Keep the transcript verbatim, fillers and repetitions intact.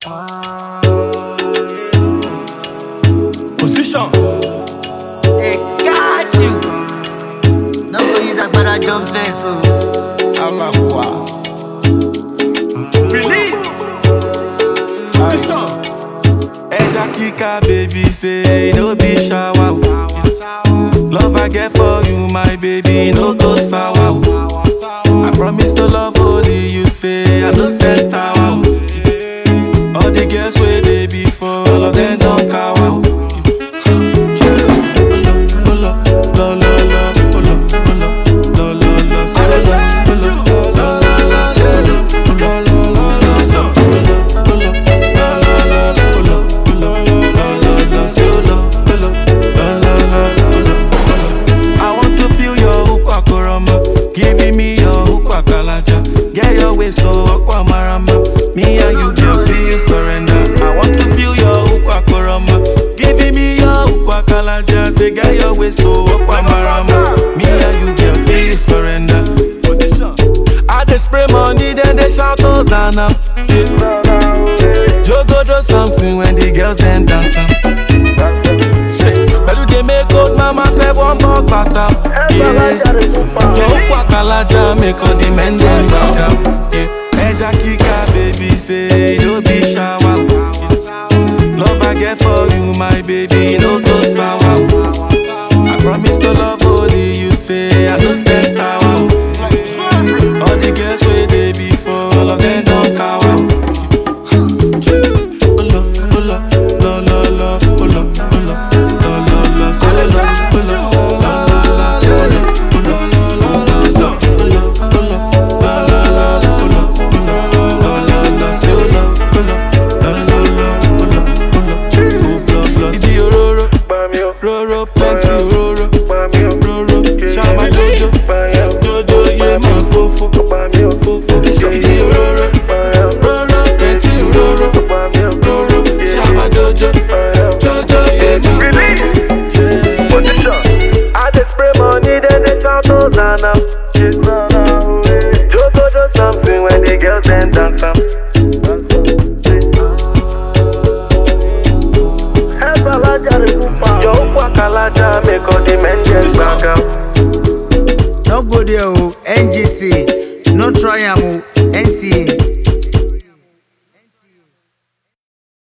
Position. They got you. No go use that better jump fence, so I'm a quoi. Release. Position. Eja Kika, baby, say no be shower. Love I get for you, my baby, no go sour. I promise to love only you, say I no set tower. All the girls where they before, all of them don't cower. Pull up, lo lo lo, pull up, pull up, lo lo lo, say lo, pull up, lo lo lo, pull up, lo lo lo, pull up, lo lo lo, pull up, pull up, lo lo lo, say lo, pull up, lo lo lo, pull up. I want to feel your ukwa koroma, giving me your ukwa kalaja. Get your waist so ukwa marama, me and you girl till you surrender. I want to feel your ukwa koroma, giving me your ukwa kalaja. Say get your waist so ukwa marama, me and you girl till you surrender. Position. I dey spray money, then they shout Hosanna. Yeah. Jogo do something when the girls then dance. But you dey make old mama say one bug butter. Yeah. Your ukwa kalaja make all the men them back up. Yeah. Eja Kika, baby, say no be shower. Love I get for you, my baby, no go sour. I promise to love only you, say I no set tower. All the girls where they before, all of them don't cower. Pull up, pull up, lo lo lo, pull up, pull up, lo lo lo, say lo, pull up, la la la, pull up, pull up, la la la, pull up, pull up, la la la, pull up, pull up, la la la, say lo, pull up, la la la, pull up, pull up, pull up, Idi ororo, roro, plenty ororo, roro, shama jojo, jojo ye ma fofo, fofo, Idi ororo, roro, plenty ororo, roro, shama jojo, jojo ye ma fofo. Position. I just spray money, then they shout Hosanna.